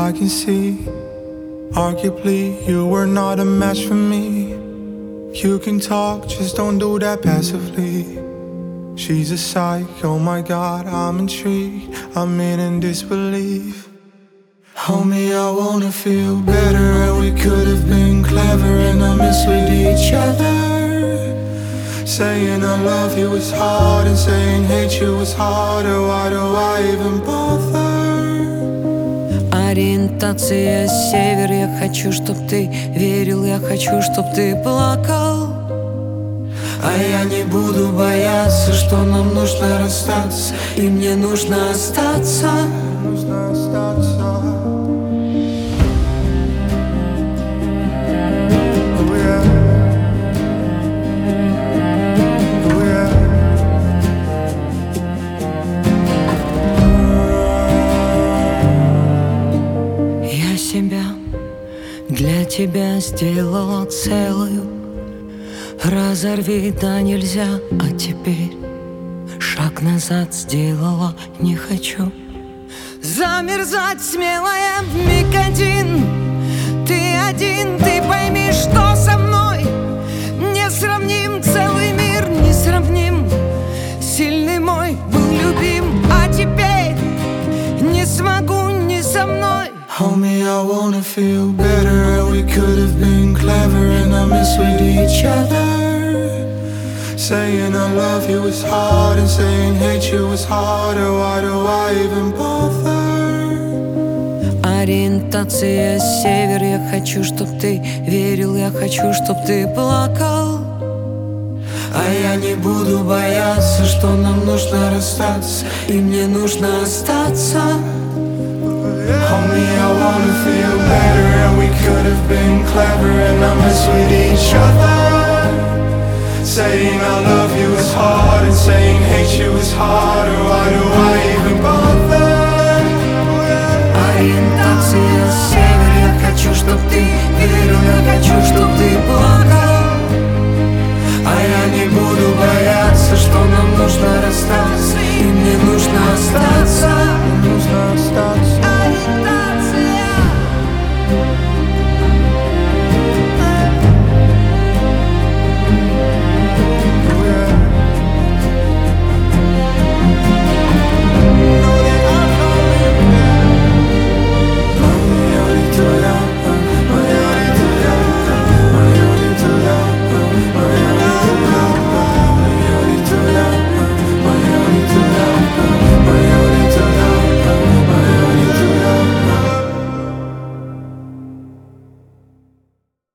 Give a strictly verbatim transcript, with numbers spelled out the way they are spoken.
I can see. Arguably, you were not a match for me. You can talk, just don't do that passively. She's a psych, oh my god, I'm intrigued. I'm in in disbelief. Homie, I wanna feel better, and we could have been clever, and I miss with each other. Saying I love you is hard, and saying hate you is harder. Why do I even bother? Ориентация север. Я хочу, чтоб ты верил, я хочу, чтоб ты плакал. А я не буду бояться, что нам нужно расстаться, и мне нужно остаться. Нужно остаться. Oh, yeah. Oh, yeah. Я себя для тебя сделала целую. Разорви, да нельзя, а теперь шаг назад сделала, не хочу замерзать смелая вмиг один. Ты один, ты пойми, что со мной не сравним, целый мир не сравним. Сильный мой был любим, а теперь не смогу не со мной. Homie, I wanna feel better, and we could have been clever, and I miss with each other. Saying I love you is hard, and saying hate you is harder. Why do I even bother? Ориентация север. Я хочу, чтоб ты верил, я хочу, чтоб ты плакал. А я не буду бояться, что нам нужно расстаться, и мне нужно остаться. Homie, I wanna feel better, and we could have been clever, and I miss with each other. Saying I love you is hard, and saying hate you is harder. Why do I even bother?